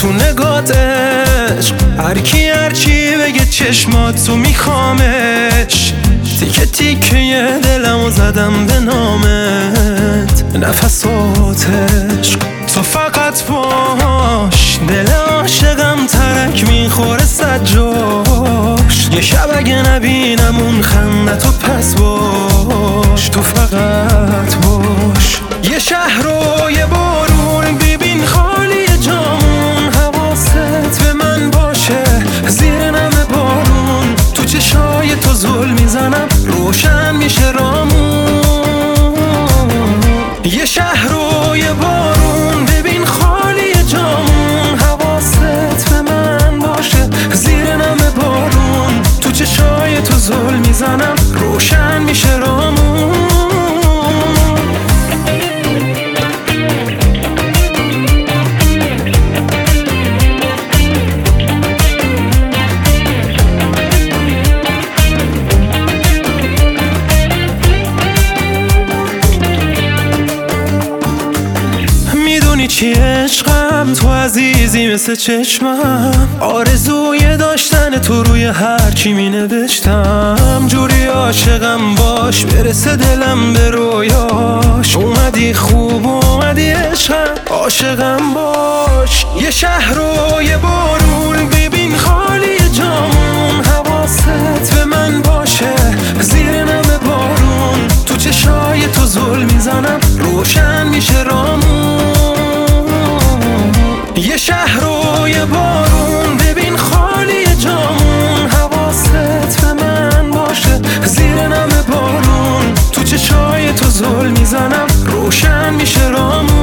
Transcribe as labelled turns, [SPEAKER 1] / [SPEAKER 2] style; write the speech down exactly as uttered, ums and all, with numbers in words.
[SPEAKER 1] تو نگات عشق، هر کی هر چی بگه چشمات تو میخوامش. تیکه تیکه دلمو زدم به نامت، نفساتش تو فقط باش. دل عاشقم ترک میخوره صد جاش. یه شب اگه نبینم اون خندت و پس باش، تو فقط باش. یه شهر و یه بارون ببین خالی جامون، حواست به من باشه زیر نم بارون. تو چشای تو زل میزنم روشن میشه رامون. یه شهر و یه بارون ببین خالی جامون، حواست به من باشه زیر نم بارون. تو چشای تو زل میزنم روشن میشه رامون. چی عشقم تو عزیزی مثل چشمم، آرزوی داشتن تو روی هر چی می نوشتم. جوری عاشقم باش برسه دلم به رویاش. اومدی خوب اومدی عشقم، عاشقم باش. یه شهر و یه بارون ببین خالی جامون، حواست به من باشه زیر نم بارون. تو چشای تو زل میزنم روشن میشه رامون. یه شهر و یه بارون ببین خالی جامون، حواست به من باشه زیر نم بارون. تو چشای تو زل میزنم روشن میشه رامون.